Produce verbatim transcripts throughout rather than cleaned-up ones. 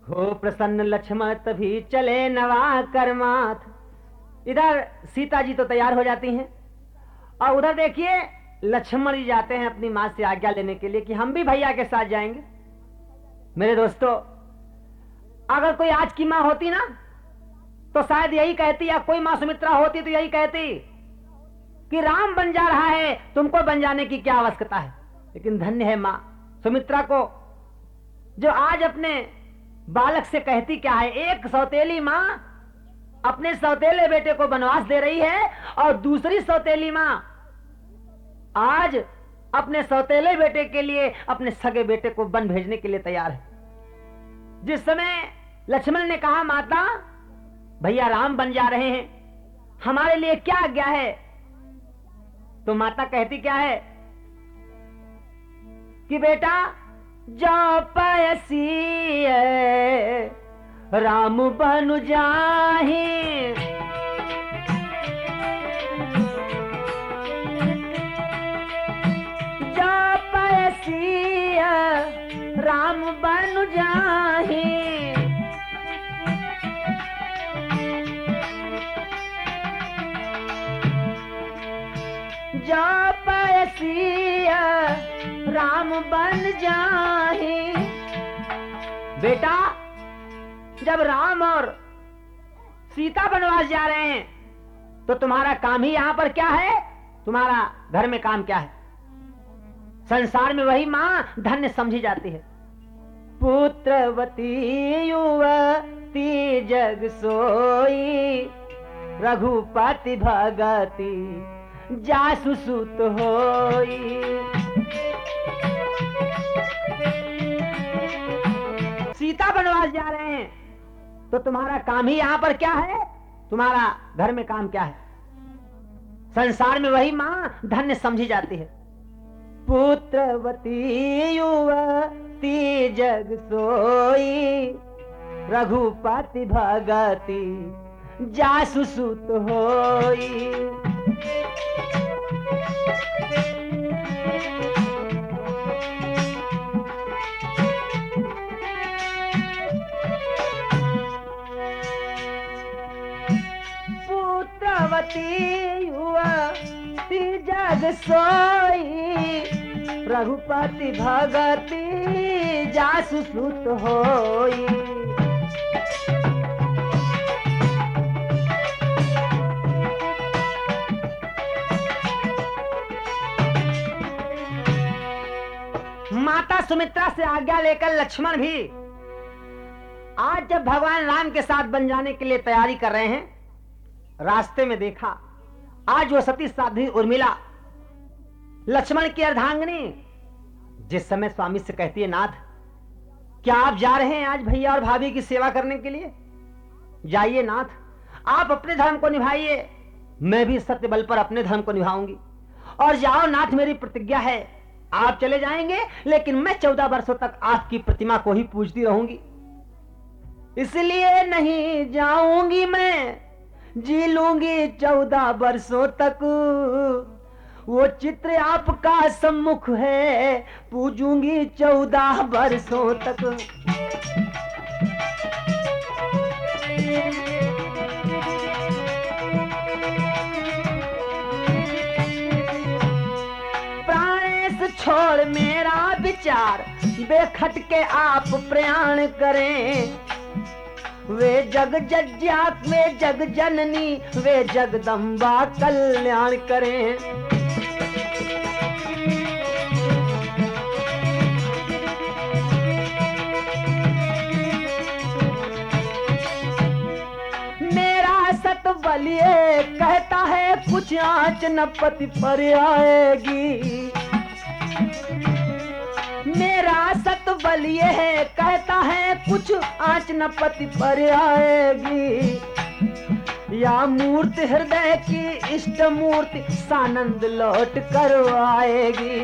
हो प्रसन्न लक्ष्मण तभी चले नवा कर्माथ। इधर सीता जी तो तैयार हो जाती हैं और उधर देखिए लक्ष्मण जी जाते हैं अपनी मां से आज्ञा लेने के लिए कि हम भी भैया के साथ जाएंगे। मेरे दोस्तों, अगर कोई आज की मां होती ना तो शायद यही कहती, या कोई मां सुमित्रा होती तो यही कहती कि राम बन जा रहा है, तुमको बन जाने की क्या आवश्यकता है। लेकिन धन्य है मां सुमित्रा को, जो आज अपने बालक से कहती क्या है। एक सौतेली मां अपने सौतेले बेटे को वनवास दे रही है और दूसरी सौतेली मां आज अपने सौतेले बेटे के लिए अपने सगे बेटे को वन भेजने के लिए तैयार है। जिस समय लक्ष्मण ने कहा माता भैया राम बन जा रहे हैं, हमारे लिए क्या आज्ञा है, तो माता कहती क्या है कि बेटा जो पैसी राम बन जाहि, जो पैसी राम बन जाहि, जो पैसी राम बन जाहि। बेटा जब राम और सीता वनवास जा रहे हैं तो तुम्हारा काम ही यहां पर क्या है, तुम्हारा घर में काम क्या है। संसार में वही मां धन्य समझी जाती है। पुत्रवती युवती जग सोई, रघुपति भगति जासु सुत होई। सीता वनवास जा रहे हैं तो तुम्हारा काम ही यहां पर क्या है, तुम्हारा घर में काम क्या है। संसार में वही मां धन्य समझी जाती है। पुत्रवती युवती जग सोई, रघुपति भगति जासु सुत होई। पुत्रवती युवती जग सोई, रघुपति भगति जासु सुत होई। माता सुमित्रा से आज्ञा लेकर लक्ष्मण भी आज जब भगवान राम के साथ बन जाने के लिए तैयारी कर रहे हैं, रास्ते में देखा आज वो सती साध्वी उर्मिला लक्ष्मण की अर्धांगिनी जिस समय स्वामी से कहती है नाथ क्या आप जा रहे हैं आज भैया और भाभी की सेवा करने के लिए। जाइए नाथ, आप अपने धर्म को निभाइए, मैं भी सत्य बल पर अपने धर्म को निभाऊंगी। और जाओ नाथ, मेरी प्रतिज्ञा है आप चले जाएंगे लेकिन मैं चौदह वर्षों तक आपकी प्रतिमा को ही पूजती रहूंगी, इसलिए नहीं जाऊंगी, मैं जी लूंगी चौदह वर्षों तक। वो चित्र आपका सम्मुख है, पूजूंगी चौदह वर्षों तक। प्राणेश छोड़ मेरा विचार, बेखटके आप प्रयाण करें। वे जग जज्ञा वे जग जननी, वे जगदम्बा कल्याण करें। मेरा सत बलिए कहता है कुछ आंच न पति पर आएगी। मेरा सत बल ये है कहता है कुछ आंच न पति पर आएगी। या मूर्ति हृदय की इष्ट मूर्ति सानंद लौट कर आएगी।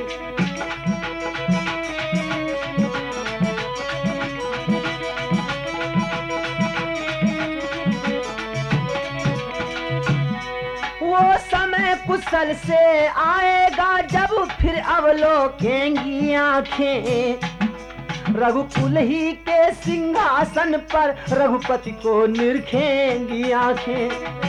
वो समय कुशल से आएगा जब फिर अवलोकेंगी आंखें। रघुकुल ही के बैठे सिंहासन पर रघुपति को निरखेंगी आंखें।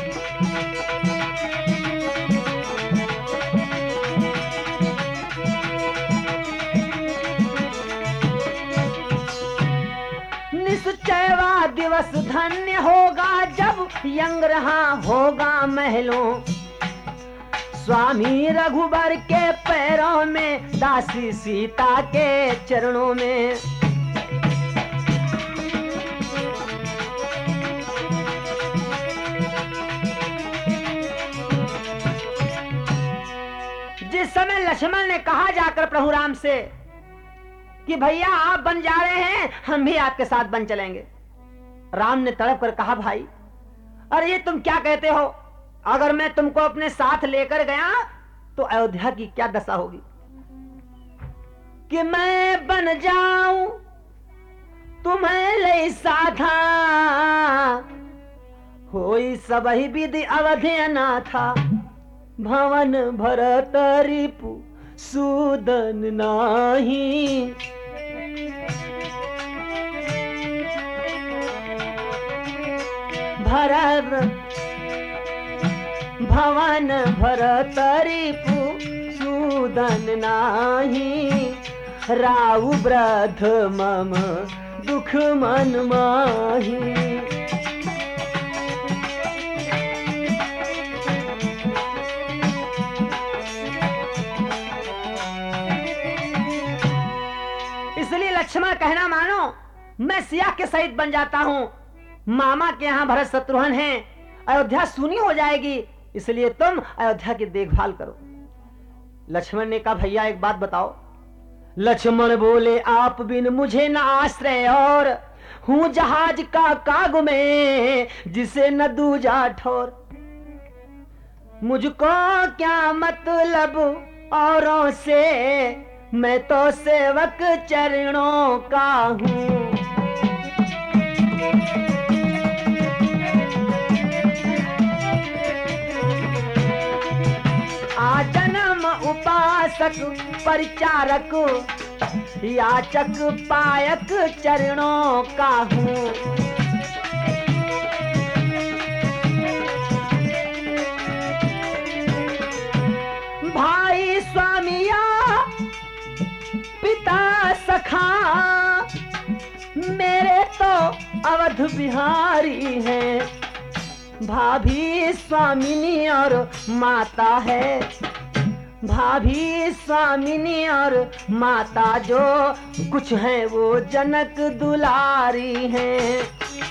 निश्चयवा दिवस धन्य होगा जब यंग रहा होगा महलों, स्वामी रघुबर के पैरों में, दासी सीता के चरणों में। जिस समय लक्ष्मण ने कहा जाकर प्रभु राम से कि भैया आप बन जा रहे हैं, हम भी आपके साथ बन चलेंगे, राम ने तड़प कर कहा भाई अरे ये तुम क्या कहते हो, अगर मैं तुमको अपने साथ लेकर गया तो अयोध्या की क्या दशा होगी, कि मैं बन जाऊं तुम्हें ले साधा, होई सबही विधि अवधि अनाथा, भवन भरत रिपु सूदन नाही। भरत भवन भरत रिपु सूदन नाही, राउ वृद्ध मम दुख मन माही। इसलिए लक्ष्मण कहना मानो मैं सिया के सहित बन जाता हूं, मामा के यहाँ भरत शत्रुघ्न हैं, अयोध्या सुनी हो जाएगी, इसलिए तुम अयोध्या की देखभाल करो। लक्ष्मण ने कहा भैया एक बात बताओ। लक्ष्मण बोले आप बिन मुझे न आश्रय और, हूं जहाज का काग में जिसे न दूजा ठोर, मुझको क्या मतलब औरों से, मैं तो सेवक चरणों का हूं। जन्म उपासक परिचारक याचक पायक चरणों का हूँ। भाई स्वामिया पिता सखा मेरे तो अवध बिहारी हैं, भाभी स्वामिनी और माता है, भाभी स्वामिनी और माता जो कुछ है वो जनक दुलारी हैं।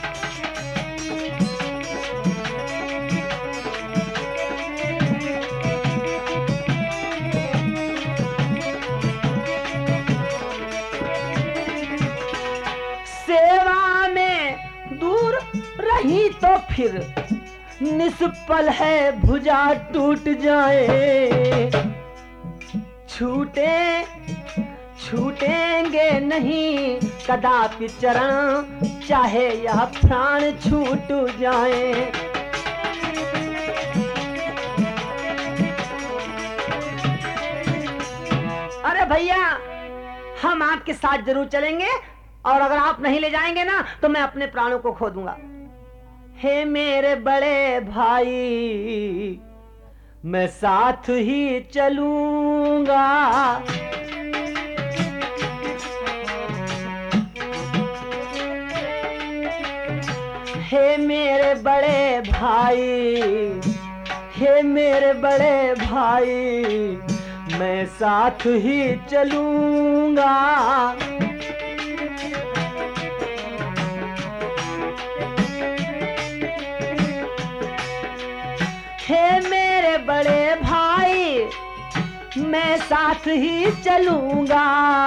सेवा में दूर रही तो फिर निष्फल है भुजा टूट जाए, छूटे छूटेंगे नहीं कदापि चरण, चाहे यह प्राण छूट जाए। अरे भैया हम आपके साथ जरूर चलेंगे, और अगर आप नहीं ले जाएंगे ना तो मैं अपने प्राणों को खो दूंगा। हे मेरे बड़े भाई मैं साथ ही चलूंगा, हे मेरे बड़े भाई, हे मेरे बड़े भाई मैं साथ ही चलूंगा। हे मेरे बड़े भाई मैं साथ ही चलूंगा,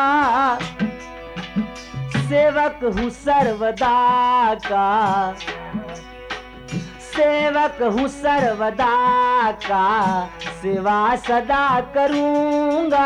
सेवक हूँ सर्वदा का, सेवक हूँ सर्वदा का, सेवा सदा करूंगा।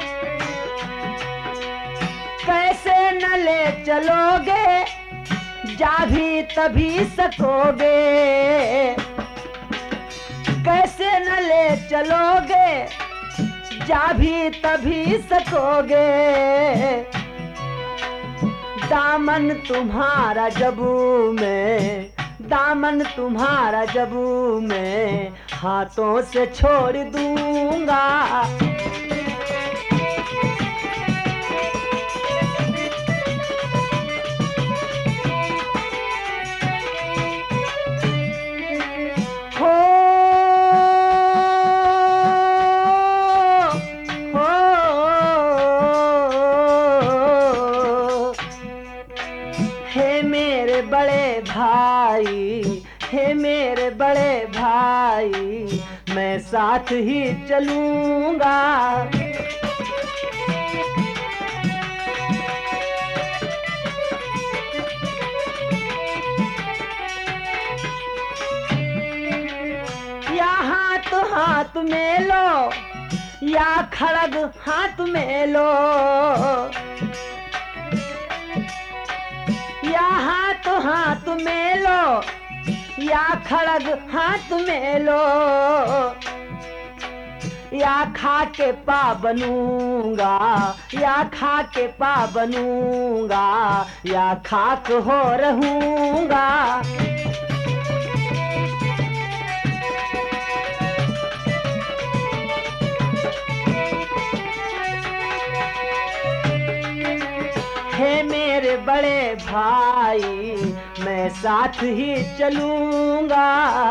कैसे न ले चलोगे जा भी तभी सकोगे, कैसे न ले चलोगे, जा भी तभी सकोगे। दामन तुम्हारा जबू में, दामन तुम्हारा जबू में, हाथों से छोड़ दूंगा। हो हे मेरे बड़े भाई, हे मेरे बड़े भाई, मैं साथ ही चलूंगा। या हाथ हाथ में लो, या खड़ग हाथ में लो, या हाथ हाथ में लो, या खड़ग हाथ में लो, या खा के पा बनूंगा, या खा के पा बनूंगा, या खाक हो रहूंगा। हे मेरे बड़े भाई, मैं साथ ही चलूंगा।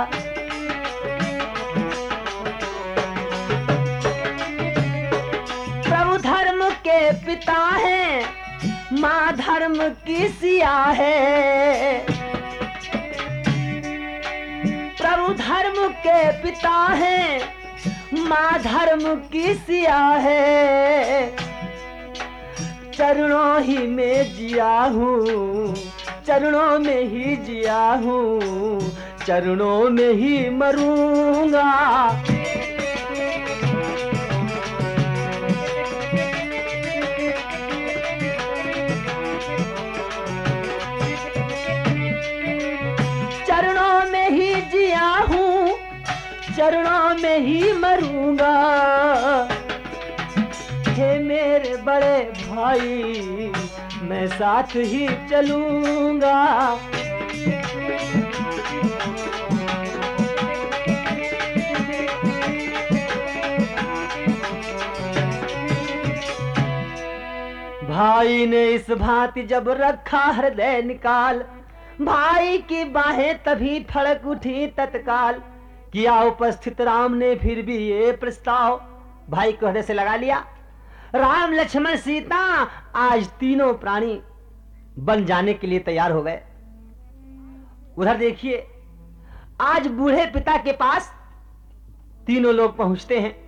प्रभु धर्म के पिता हैं, माँ धर्म की सिया है। प्रभु धर्म के पिता हैं, माँ धर्म की सिया है। चरणों ही में जिया हूँ, चरणों में ही जिया हूँ, चरणों में ही मरूंगा। चरणों में ही जिया हूँ, चरणों में ही मरूंगा। हे मेरे बड़े भाई, मैं साथ ही चलूंगा। भाई ने इस भांति जब रखा हृदय निकाल, भाई की बाहें तभी फड़क उठी तत्काल। किया उपस्थित राम ने फिर भी ये प्रस्ताव, भाई को हृदय से लगा लिया। राम लक्ष्मण सीता आज तीनों प्राणी बन जाने के लिए तैयार हो गए। उधर देखिए, आज बूढ़े पिता के पास तीनों लोग पहुंचते हैं।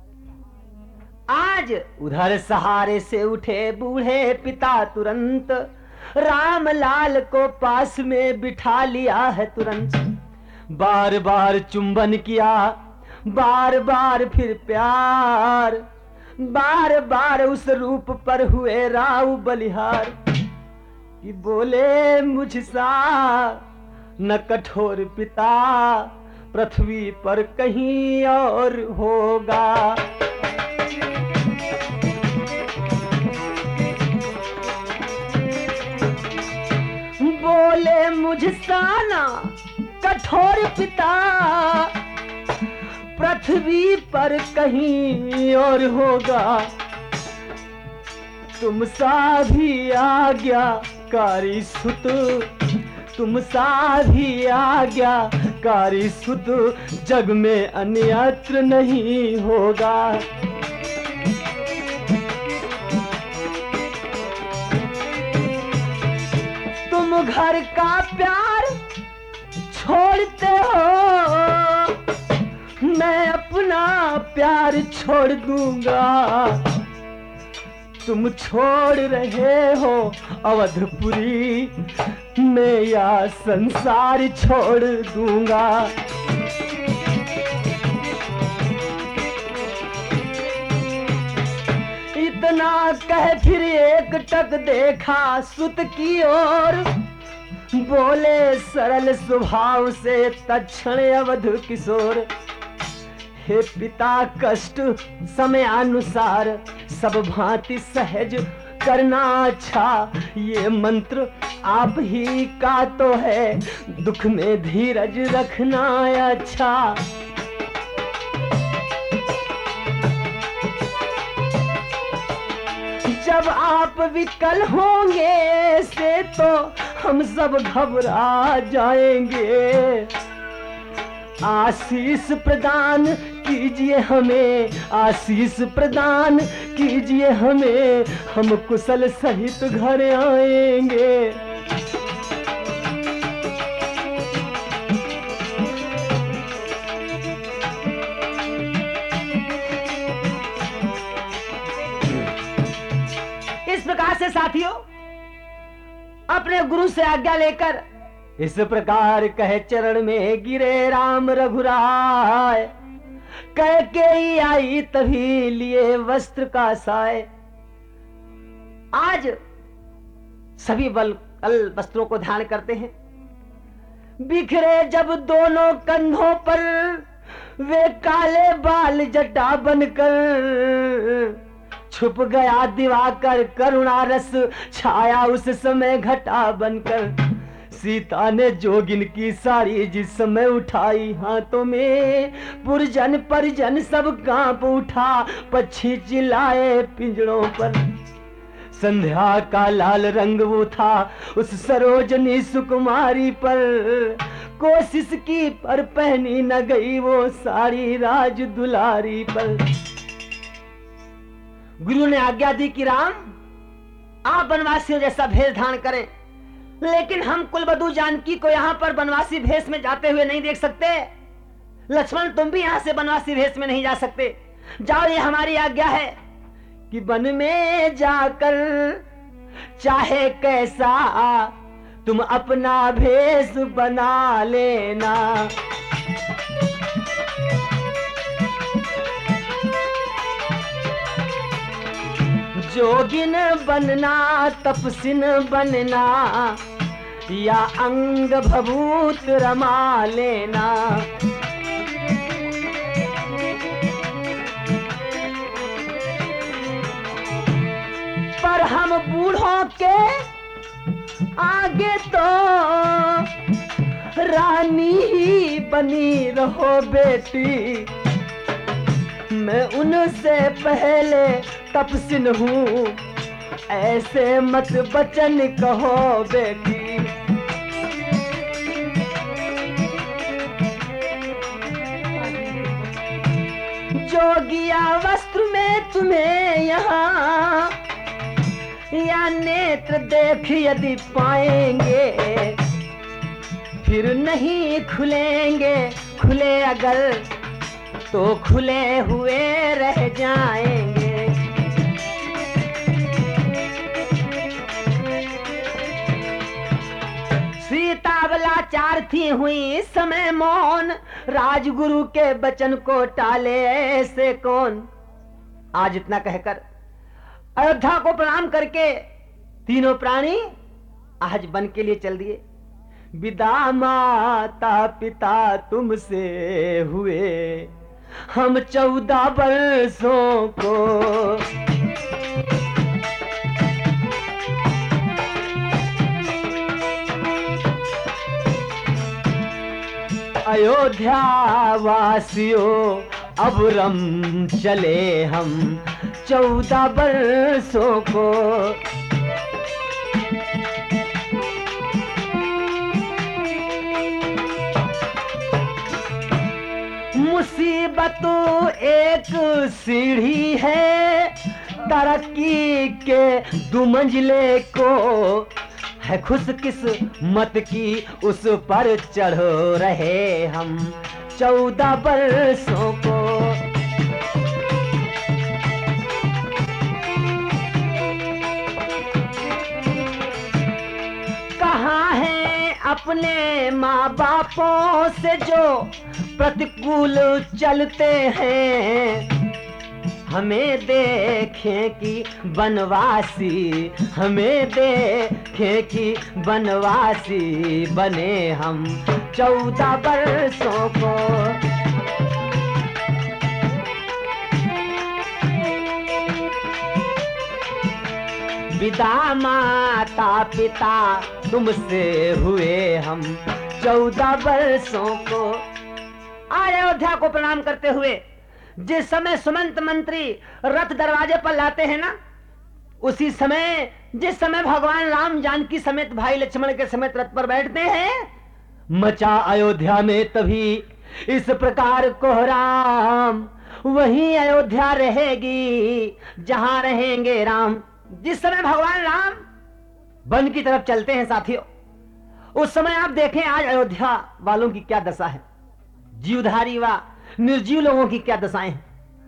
आज उधर सहारे से उठे बूढ़े पिता तुरंत, राम लाल को पास में बिठा लिया है तुरंत। बार बार चुंबन किया, बार बार फिर प्यार, बार बार उस रूप पर हुए राव बलिहार। कि बोले मुझसा न कठोर पिता, पृथ्वी पर कहीं और होगा। बोले मुझसा न कठोर पिता, पृथ्वी पर कहीं और होगा। तुम सा भी आज्ञाकारी सुत, तुम सा भी आज्ञाकारी सुत, जग में अन्यत्र नहीं होगा। तुम घर का प्यार छोड़ते हो, मैं अपना प्यार छोड़ दूंगा। तुम छोड़ रहे हो अवधपुरी, मैं या संसार छोड़ दूंगा। इतना कह फिर एक टक देखा सुत की ओर, बोले सरल स्वभाव से तत्क्षण अवध किशोर, हे पिता कष्ट समयानुसार सब भांति सहज करना अच्छा, ये मंत्र आप ही का तो है, दुख में धीरज रखना अच्छा। जब आप विकल होंगे से तो हम सब घबरा जाएंगे, आशीष प्रदान कीजिए हमें, आशीष प्रदान कीजिए हमें, हम कुशल सहित घर आएंगे। इस प्रकार से साथियों अपने गुरु से आज्ञा लेकर इस प्रकार कहे चरण में गिरे राम रघुराय, कह के ही आई तभी लिए वस्त्र का साय। आज सभी बल कल वस्त्रों को ध्यान करते हैं, बिखरे जब दोनों कंधों पर वे काले बाल जटा बनकर, छुप गया दिवाकर करुणा रस छाया उस समय घटा बनकर। सीता ने जोगिन की साड़ी जिस समय उठाई हाथों में, पुरजन परिजन सब कांप उठा, पक्षी चिल्लाए पिंजड़ों पर। संध्या का लाल रंग वो था उस सरोजनी सुकुमारी पर, कोशिश की पर पहनी न गई वो साड़ी राज दुलारी पर। गुरु ने आज्ञा दी कि राम आप वनवासियों जैसा भेष धारण करें, लेकिन हम कुलवधू जानकी को यहाँ पर वनवासी भेष में जाते हुए नहीं देख सकते। लक्ष्मण तुम भी यहाँ से वनवासी भेष में नहीं जा सकते, जाओ ये हमारी आज्ञा है कि वन में जाकर चाहे कैसा तुम अपना भेष बना लेना। जोगिन बनना तपसिन बनना या अंग भभूत रमा लेना। पर हम बूढ़ों के आगे तो रानी ही बनी रहो बेटी, मैं उनसे पहले तपसिन हूँ, ऐसे मत बचन कहो बेटी। जोगिया वस्त्र में तुम्हें यहाँ या नेत्र देख यदि पाएंगे, फिर नहीं खुलेंगे, खुले अगर तो खुले हुए रह जाएंगे। सीता बलाचार थी हुई समय मौन, राजगुरु के वचन को टाले ऐसे कौन। आज इतना कहकर अयोध्या को प्रणाम करके तीनों प्राणी आज वन के लिए चल दिए। विदा माता पिता तुमसे हुए हम चौदह वर्षों को, अयोध्या वासियों अब रम चले हम चौदह वर्षों को। मुसीबत एक सीढ़ी है तरक्की के दो मंजिले को, है खुश किस्मत की उस पर चढ़ रहे हम चौदह वर्षों को। कहाँ है अपने माँ बापों से जो प्रतिकूल चलते हैं, हमें देखें कि बनवासी, हमें देखें कि बनवासी बने हम चौदह वर्षों को। विदा माता पिता तुमसे हुए हम चौदह वर्षों को। आज अयोध्या को प्रणाम करते हुए जिस समय सुमंत मंत्री रथ दरवाजे पर लाते हैं ना, उसी समय जिस समय भगवान राम जानकी समेत भाई लक्ष्मण के समेत रथ पर बैठते हैं, मचा अयोध्या में तभी इस प्रकार कोहराम। वही अयोध्या रहेगी जहां रहेंगे राम। जिस समय भगवान राम वन की तरफ चलते हैं साथियों, उस समय आप देखें आज अयोध्या वालों की क्या दशा है, जीवधारी व निर्जीव लोगों की क्या दशाएं हैं।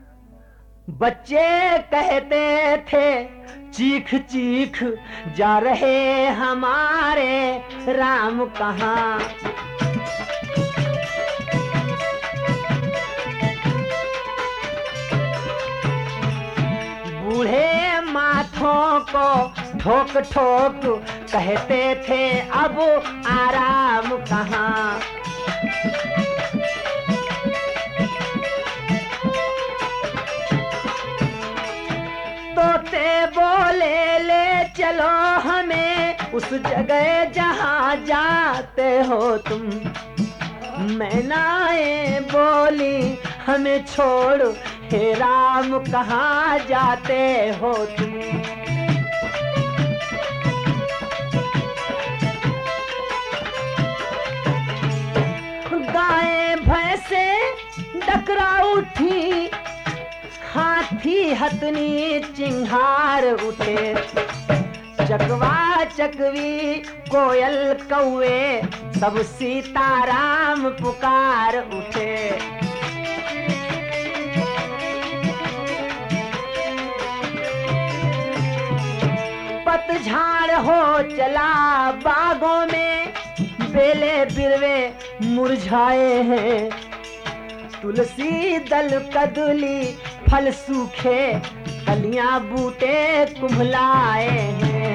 बच्चे कहते थे चीख चीख जा रहे हमारे राम कहां। बूढ़े माथों को ठोक ठोक कहते थे अब आराम कहां। तोते बोले ले चलो हमें उस जगह जहां जाते हो तुम। मैनाए बोली हमें छोड़ हे राम कहां जाते हो तुम। गायें भैंसे डकरा उठी, हाथी हथनी चिंगार उठे। चकवा चकवी कोयल कौवे सब सीताराम पुकार उठे। पतझड़ हो चला बागों में, बेले बिरवे मुरझाए हैं। तुलसी दल कदली फल सूखे, कलियां बूटे कुम्हलाए हैं।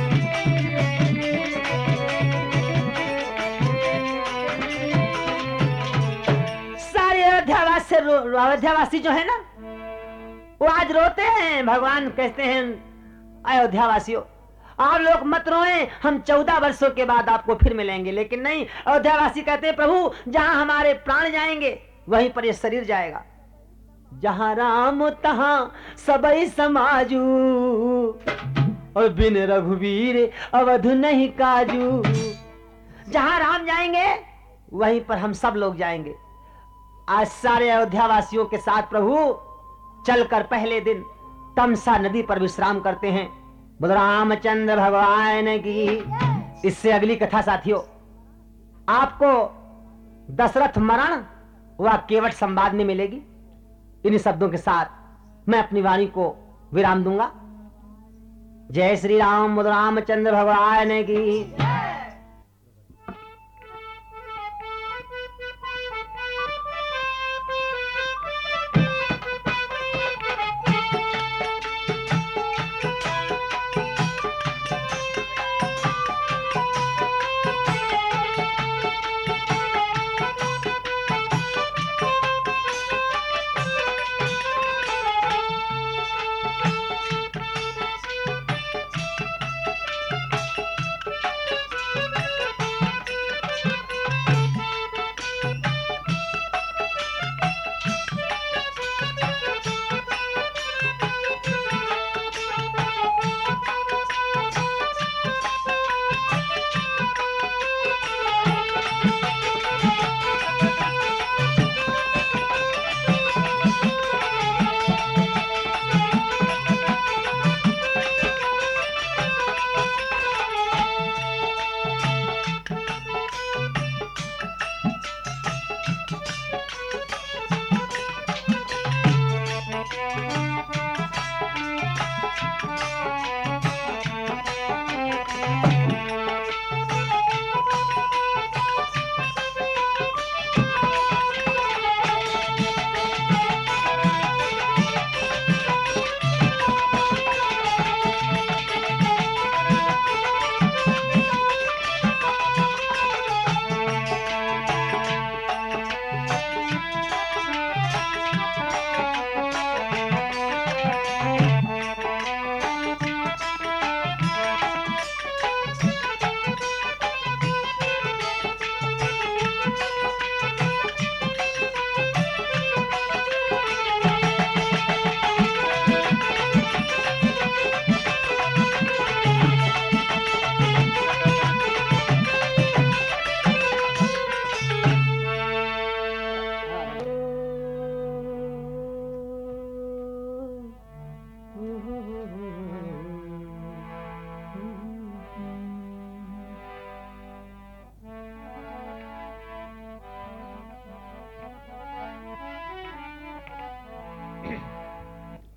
सारे अयोध्यावासी अयोध्यावासी जो है ना, वो आज रोते हैं। भगवान कहते हैं अयोध्यावासियों आप लोग मत रोएं, हम चौदह वर्षों के बाद आपको फिर मिलेंगे। लेकिन नहीं, अयोध्यावासी कहते हैं प्रभु जहां हमारे प्राण जाएंगे वहीं पर ये शरीर जाएगा। जहां राम तहां सबई समाजू, और बिन रघुवीर अवध नहीं काजू। जहां राम जाएंगे वहीं पर हम सब लोग जाएंगे। आज सारे अयोध्यावासियों के साथ प्रभु चलकर पहले दिन तमसा नदी पर विश्राम करते हैं। बोल रामचंद्र भगवान की। इससे अगली कथा साथियों आपको दशरथ मरण व केवट संवाद में मिलेगी। इन्हीं शब्दों के साथ मैं अपनी वाणी को विराम दूंगा। जय श्री राम। बोल रामचंद्र भगवान की।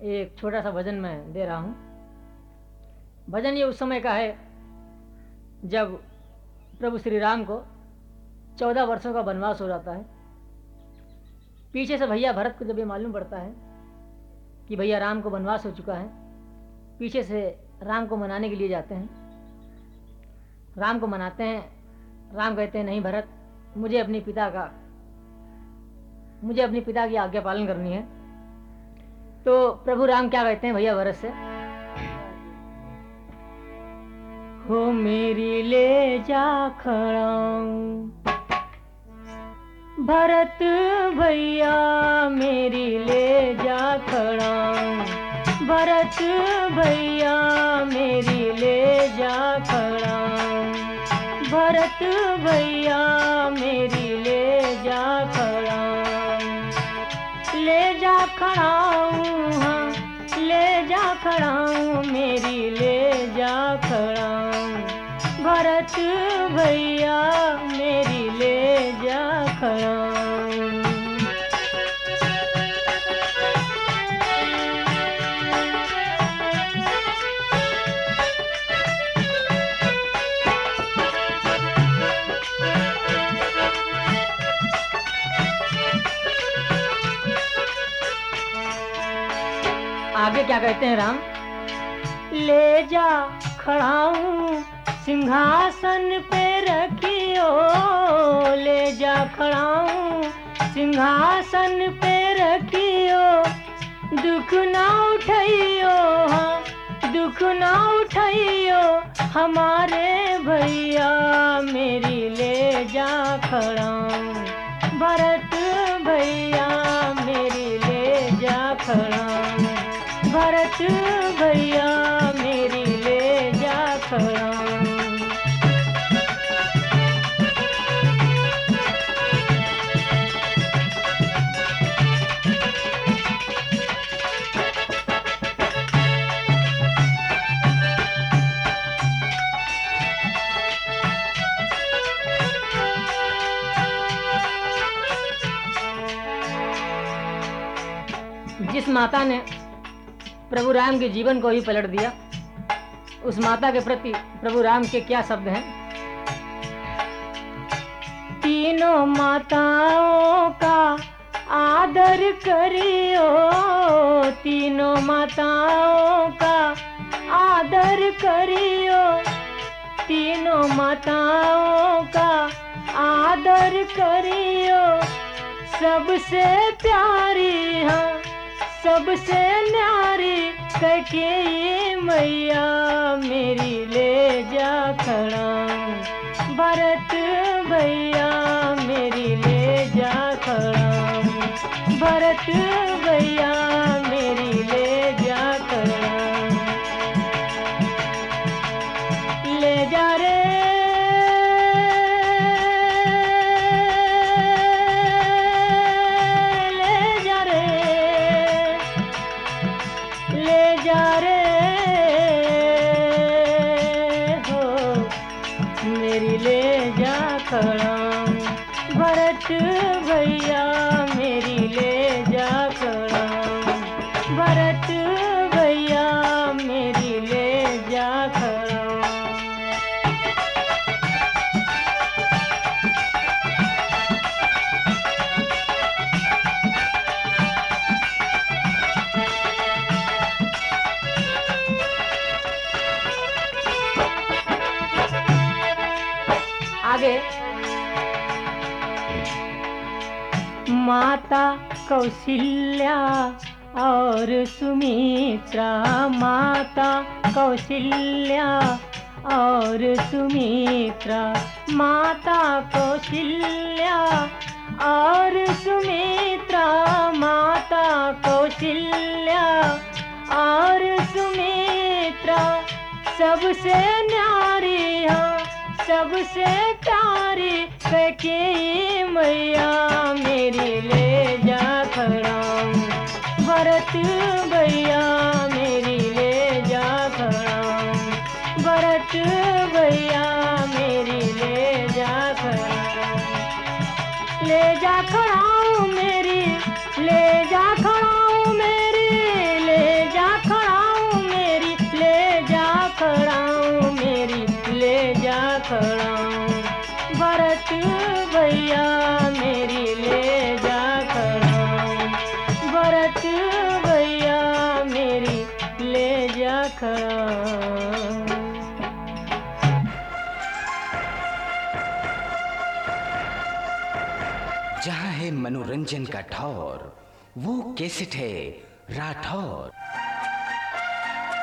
एक छोटा सा भजन मैं दे रहा हूँ। भजन ये उस समय का है जब प्रभु श्री राम को चौदह वर्षों का वनवास हो जाता है। पीछे से भैया भरत को जब ये मालूम पड़ता है कि भैया राम को वनवास हो चुका है, पीछे से राम को मनाने के लिए जाते हैं। राम को मनाते हैं। राम कहते हैं नहीं भरत, मुझे अपने पिता का मुझे अपने पिता की आज्ञा पालन करनी है। तो प्रभु राम क्या कहते हैं भैया भरत से, हो मेरी ले जा खड़ाऊं भरत भैया, मेरी ले जा खड़ाऊं भरत भैया, मेरी ले जा खड़ाऊं भरत भैया, मेरी ले जा खड़ाऊं ले जा खड़ाऊं हाँ ले जा खड़ाऊं, मेरी ले जा खड़ाऊं भरत भैया, मेरी ले जा खड़ाऊं। आगे क्या कहते हैं राम, ले जा खड़ाऊं सिंहासन पे रखियो, ले जा खड़ाऊं सिंहासन पे रखियो, दुख ना उठाइयो हाँ दुख ना उठाइयो हमारे भैया, मेरी ले जा खड़ाऊं भरत भैया, मेरी ले जा खड़ाऊं भरत भैया, मेरी ले जा खड़ाऊं। जिस माता ने प्रभु राम के जीवन को ही पलट दिया, उस माता के प्रति प्रभु राम के क्या शब्द हैं, तीनों माताओं का आदर करियो, तीनों माताओं का आदर करियो, तीनों माताओं का आदर करियो, सबसे प्यारी हाँ सबसे न्यारी कैकेयी मैया, मेरी ले जा खड़ाऊं भरत भैया, मेरी ले जा खड़ाऊं भरत भैया, मेरी ले जा खड़ाऊं ले जा रे खड़ाऊं भरत भैया, मेरी ले जा खड़ाऊं भरत भैया, मेरी ले जा खड़ाऊं। आगे माता कौशल्या और सुमित्रा, माता कौशल्या और सुमित्रा, माता कौशल्या और सुमित्रा, माता कौशल्या और सुमित्रा, सबसे न्यारी हाँ सबसे प्यारी कैकेयी मैया, मेरी ले जा खड़ाऊं भरत भैया, मेरी ले जा खड़ाऊं भरत भैया, मेरी ले जा खड़ाऊं ले जा खड़ाऊं मेरी ले जा खड़ाऊं मेरी ले जहां है मनोरंजन का ठौर, वो कैसेट है राठौर।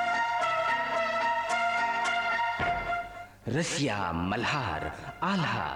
रसिया, मल्हार, आल्हा